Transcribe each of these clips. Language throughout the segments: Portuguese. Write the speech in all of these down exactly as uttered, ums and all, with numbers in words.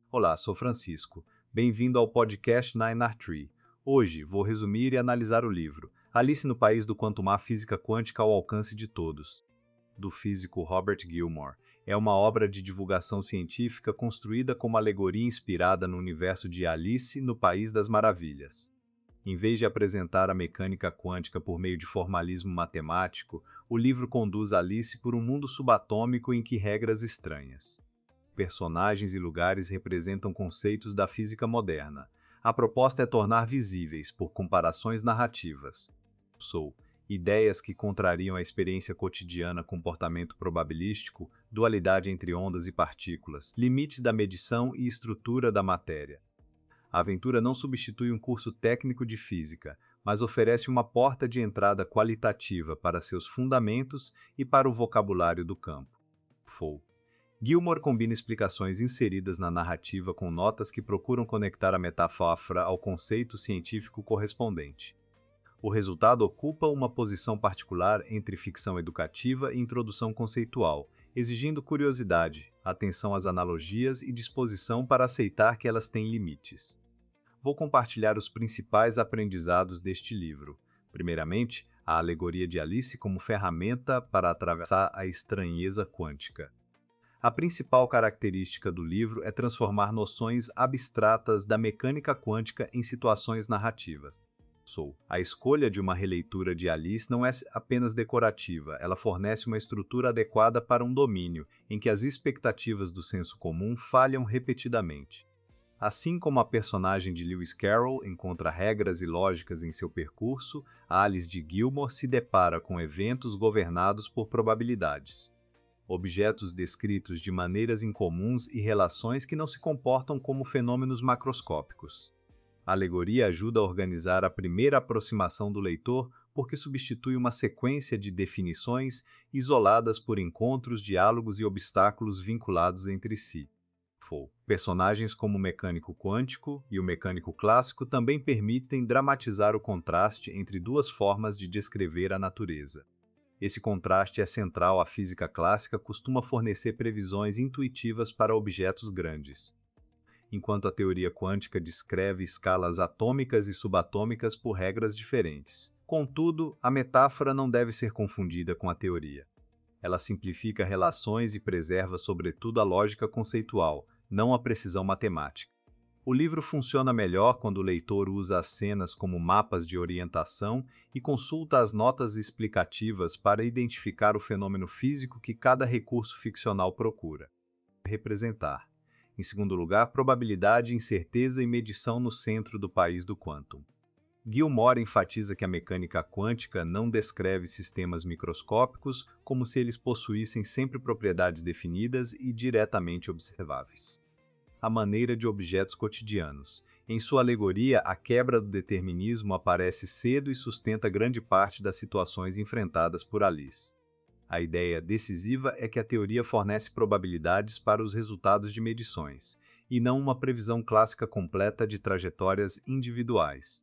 Olá, sou Francisco. Bem-vindo ao podcast Nine R Tree. Hoje vou resumir e analisar o livro Alice no País do Quantumar, Física Quântica ao Alcance de Todos, do físico Robert Gilmore. É uma obra de divulgação científica construída como alegoria inspirada no universo de Alice no País das Maravilhas. Em vez de apresentar a mecânica quântica por meio de formalismo matemático, o livro conduz Alice por um mundo subatômico em que regras estranhas, personagens e lugares representam conceitos da física moderna. A proposta é tornar visíveis, por comparações narrativas, sou ideias que contrariam a experiência cotidiana, comportamento probabilístico, dualidade entre ondas e partículas, limites da medição e estrutura da matéria. A aventura não substitui um curso técnico de física, mas oferece uma porta de entrada qualitativa para seus fundamentos e para o vocabulário do campo. Fou. Gilmore combina explicações inseridas na narrativa com notas que procuram conectar a metáfora ao conceito científico correspondente. O resultado ocupa uma posição particular entre ficção educativa e introdução conceitual, exigindo curiosidade, atenção às analogias e disposição para aceitar que elas têm limites. Vou compartilhar os principais aprendizados deste livro. Primeiramente, a alegoria de Alice como ferramenta para atravessar a estranheza quântica. A principal característica do livro é transformar noções abstratas da mecânica quântica em situações narrativas. Sou. A escolha de uma releitura de Alice não é apenas decorativa, ela fornece uma estrutura adequada para um domínio em que as expectativas do senso comum falham repetidamente. Assim como a personagem de Lewis Carroll encontra regras e lógicas em seu percurso, a Alice de Gilmore se depara com eventos governados por probabilidades, objetos descritos de maneiras incomuns e relações que não se comportam como fenômenos macroscópicos. A alegoria ajuda a organizar a primeira aproximação do leitor porque substitui uma sequência de definições isoladas por encontros, diálogos e obstáculos vinculados entre si. Fou. Personagens como o mecânico quântico e o mecânico clássico também permitem dramatizar o contraste entre duas formas de descrever a natureza. Esse contraste é central. A física clássica costuma fornecer previsões intuitivas para objetos grandes, enquanto a teoria quântica descreve escalas atômicas e subatômicas por regras diferentes. Contudo, a metáfora não deve ser confundida com a teoria. Ela simplifica relações e preserva, sobretudo, a lógica conceitual, não a precisão matemática. O livro funciona melhor quando o leitor usa as cenas como mapas de orientação e consulta as notas explicativas para identificar o fenômeno físico que cada recurso ficcional procura representar. Em segundo lugar, probabilidade, incerteza e medição no centro do país do quantum. Gilmore enfatiza que a mecânica quântica não descreve sistemas microscópicos como se eles possuíssem sempre propriedades definidas e diretamente observáveis. A maneira de objetos cotidianos. Em sua alegoria, a quebra do determinismo aparece cedo e sustenta grande parte das situações enfrentadas por Alice. A ideia decisiva é que a teoria fornece probabilidades para os resultados de medições, e não uma previsão clássica completa de trajetórias individuais.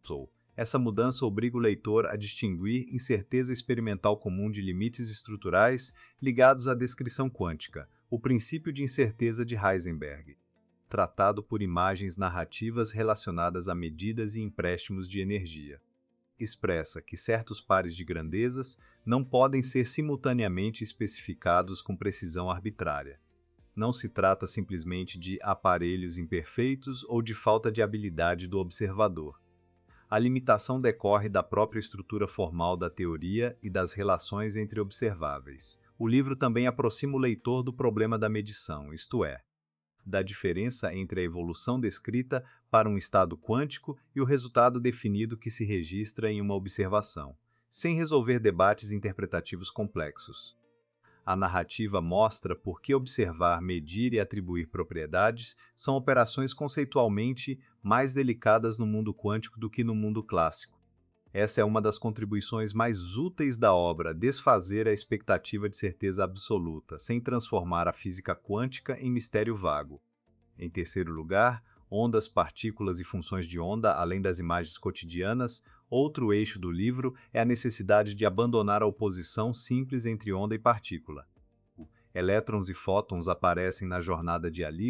Essa mudança obriga o leitor a distinguir incerteza experimental comum de limites estruturais ligados à descrição quântica, o princípio de incerteza de Heisenberg, tratado por imagens narrativas relacionadas a medidas e empréstimos de energia. Expressa que certos pares de grandezas não podem ser simultaneamente especificados com precisão arbitrária. Não se trata simplesmente de aparelhos imperfeitos ou de falta de habilidade do observador. A limitação decorre da própria estrutura formal da teoria e das relações entre observáveis. O livro também aproxima o leitor do problema da medição, isto é, da diferença entre a evolução descrita para um estado quântico e o resultado definido que se registra em uma observação, sem resolver debates interpretativos complexos. A narrativa mostra por que observar, medir e atribuir propriedades são operações conceitualmente mais delicadas no mundo quântico do que no mundo clássico. Essa é uma das contribuições mais úteis da obra, desfazer a expectativa de certeza absoluta, sem transformar a física quântica em mistério vago. Em terceiro lugar, ondas, partículas e funções de onda, além das imagens cotidianas. Outro eixo do livro é a necessidade de abandonar a oposição simples entre onda e partícula. Elétrons e fótons aparecem na jornada de Alice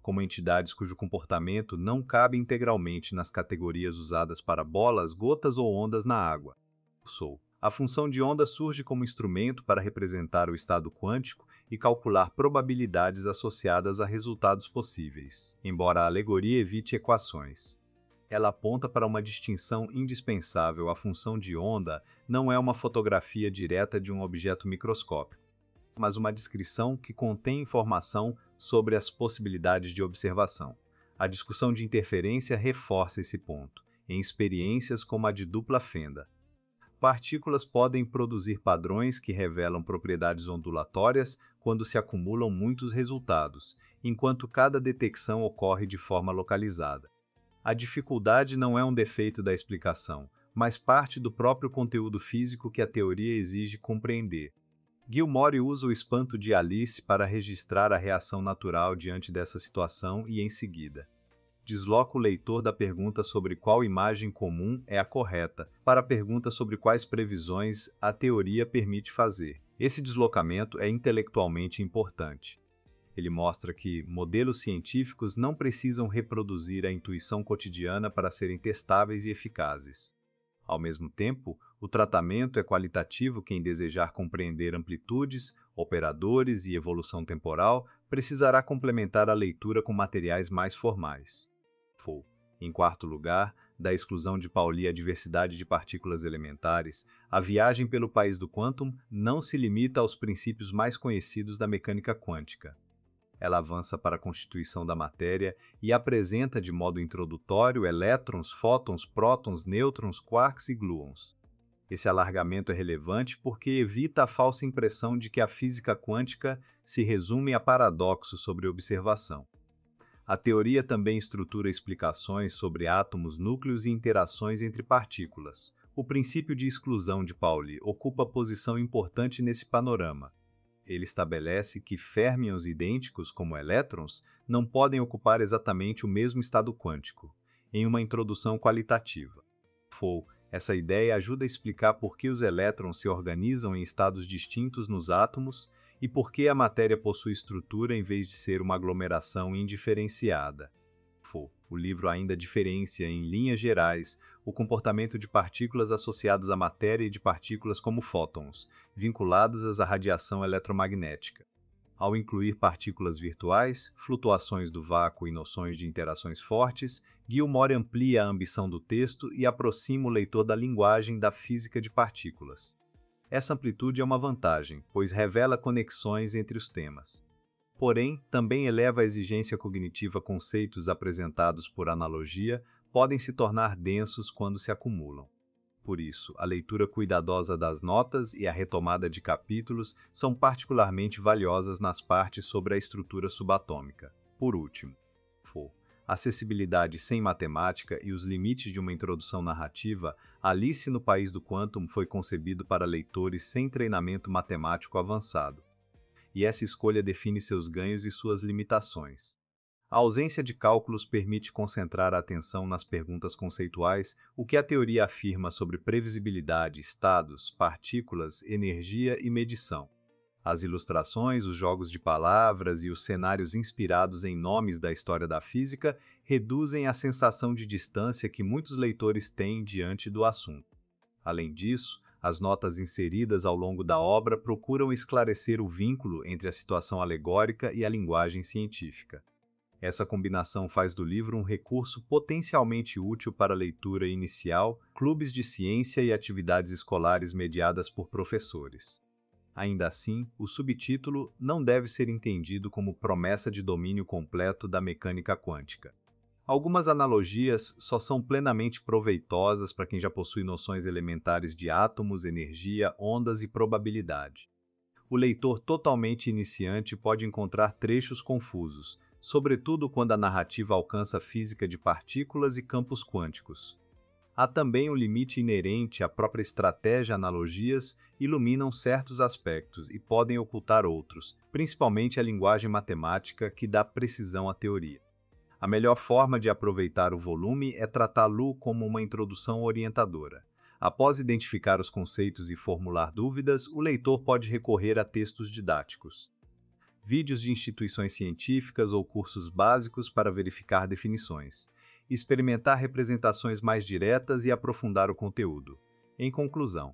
como entidades cujo comportamento não cabe integralmente nas categorias usadas para bolas, gotas ou ondas na água. Sou. A função de onda surge como instrumento para representar o estado quântico e calcular probabilidades associadas a resultados possíveis, embora a alegoria evite equações. Ela aponta para uma distinção indispensável. A função de onda não é uma fotografia direta de um objeto microscópico, mas uma descrição que contém informação sobre as possibilidades de observação. A discussão de interferência reforça esse ponto, em experiências como a de dupla fenda. Partículas podem produzir padrões que revelam propriedades ondulatórias quando se acumulam muitos resultados, enquanto cada detecção ocorre de forma localizada. A dificuldade não é um defeito da explicação, mas parte do próprio conteúdo físico que a teoria exige compreender. Gilmore usa o espanto de Alice para registrar a reação natural diante dessa situação e, em seguida, desloca o leitor da pergunta sobre qual imagem comum é a correta para a pergunta sobre quais previsões a teoria permite fazer. Esse deslocamento é intelectualmente importante. Ele mostra que modelos científicos não precisam reproduzir a intuição cotidiana para serem testáveis e eficazes. Ao mesmo tempo, o tratamento é qualitativo. Quem desejar compreender amplitudes, operadores e evolução temporal precisará complementar a leitura com materiais mais formais. Em quarto lugar, da exclusão de Pauli à diversidade de partículas elementares, a viagem pelo país do quantum não se limita aos princípios mais conhecidos da mecânica quântica. Ela avança para a constituição da matéria e apresenta de modo introdutório elétrons, fótons, prótons, nêutrons, quarks e gluons. Esse alargamento é relevante porque evita a falsa impressão de que a física quântica se resume a paradoxos sobre observação. A teoria também estrutura explicações sobre átomos, núcleos e interações entre partículas. O princípio de exclusão de Pauli ocupa posição importante nesse panorama. Ele estabelece que férmions idênticos, como elétrons, não podem ocupar exatamente o mesmo estado quântico, em uma introdução qualitativa. Fou, essa ideia ajuda a explicar por que os elétrons se organizam em estados distintos nos átomos e por que a matéria possui estrutura em vez de ser uma aglomeração indiferenciada. O livro ainda diferencia, em linhas gerais, o comportamento de partículas associadas à matéria e de partículas como fótons, vinculadas à radiação eletromagnética. Ao incluir partículas virtuais, flutuações do vácuo e noções de interações fortes, Gilmore amplia a ambição do texto e aproxima o leitor da linguagem da física de partículas. Essa amplitude é uma vantagem, pois revela conexões entre os temas. Porém, também eleva a exigência cognitiva. Conceitos apresentados por analogia podem se tornar densos quando se acumulam. Por isso, a leitura cuidadosa das notas e a retomada de capítulos são particularmente valiosas nas partes sobre a estrutura subatômica. Por último, acessibilidade sem matemática e os limites de uma introdução narrativa, Alice no País do Quantum foi concebido para leitores sem treinamento matemático avançado. E essa escolha define seus ganhos e suas limitações. A ausência de cálculos permite concentrar a atenção nas perguntas conceituais, o que a teoria afirma sobre previsibilidade, estados, partículas, energia e medição. As ilustrações, os jogos de palavras e os cenários inspirados em nomes da história da física reduzem a sensação de distância que muitos leitores têm diante do assunto. Além disso, as notas inseridas ao longo da obra procuram esclarecer o vínculo entre a situação alegórica e a linguagem científica. Essa combinação faz do livro um recurso potencialmente útil para leitura inicial, clubes de ciência e atividades escolares mediadas por professores. Ainda assim, o subtítulo não deve ser entendido como promessa de domínio completo da mecânica quântica. Algumas analogias só são plenamente proveitosas para quem já possui noções elementares de átomos, energia, ondas e probabilidade. O leitor totalmente iniciante pode encontrar trechos confusos, sobretudo quando a narrativa alcança física de partículas e campos quânticos. Há também um limite inerente à própria estratégia. Analogias iluminam certos aspectos e podem ocultar outros, principalmente a linguagem matemática que dá precisão à teoria. A melhor forma de aproveitar o volume é tratá-lo como uma introdução orientadora. Após identificar os conceitos e formular dúvidas, o leitor pode recorrer a textos didáticos. vídeos de instituições científicas ou cursos básicos para verificar definições, experimentar representações mais diretas e aprofundar o conteúdo. Em conclusão,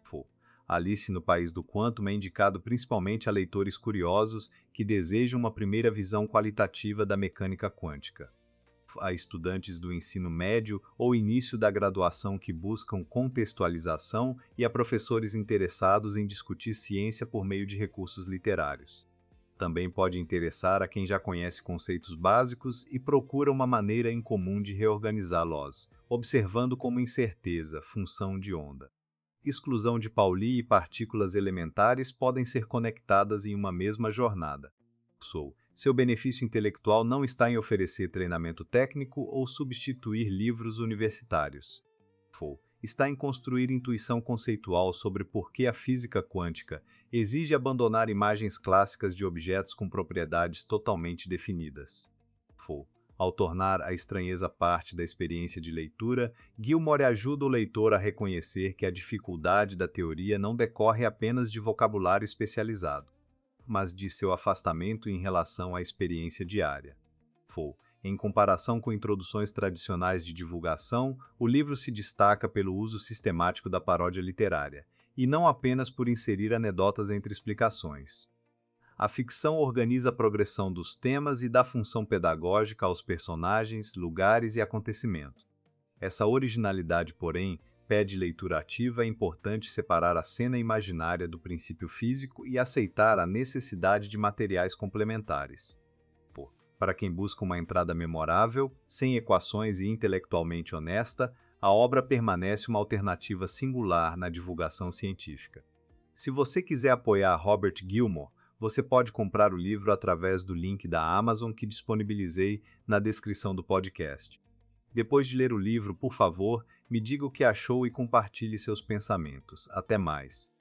Alice no País do Quantum é indicado principalmente a leitores curiosos que desejam uma primeira visão qualitativa da mecânica quântica, a estudantes do ensino médio ou início da graduação que buscam contextualização e a professores interessados em discutir ciência por meio de recursos literários. Também pode interessar a quem já conhece conceitos básicos e procura uma maneira em comum de reorganizá-los, observando como incerteza, função de onda, exclusão de Pauli e partículas elementares podem ser conectadas em uma mesma jornada. Sou. Seu benefício intelectual não está em oferecer treinamento técnico ou substituir livros universitários. Fou. Está em construir intuição conceitual sobre por que a física quântica exige abandonar imagens clássicas de objetos com propriedades totalmente definidas. Fou. Ao tornar a estranheza parte da experiência de leitura, Gilmore ajuda o leitor a reconhecer que a dificuldade da teoria não decorre apenas de vocabulário especializado, mas de seu afastamento em relação à experiência diária. Fou. Em comparação com introduções tradicionais de divulgação, o livro se destaca pelo uso sistemático da paródia literária, e não apenas por inserir anedotas entre explicações. A ficção organiza a progressão dos temas e dá função pedagógica aos personagens, lugares e acontecimentos. Essa originalidade, porém, pede leitura ativa. É importante separar a cena imaginária do princípio físico e aceitar a necessidade de materiais complementares. Pô, para quem busca uma entrada memorável, sem equações e intelectualmente honesta, a obra permanece uma alternativa singular na divulgação científica. Se você quiser apoiar Robert Gilmore, você pode comprar o livro através do link da Amazon que disponibilizei na descrição do podcast. Depois de ler o livro, por favor, me diga o que achou e compartilhe seus pensamentos. Até mais!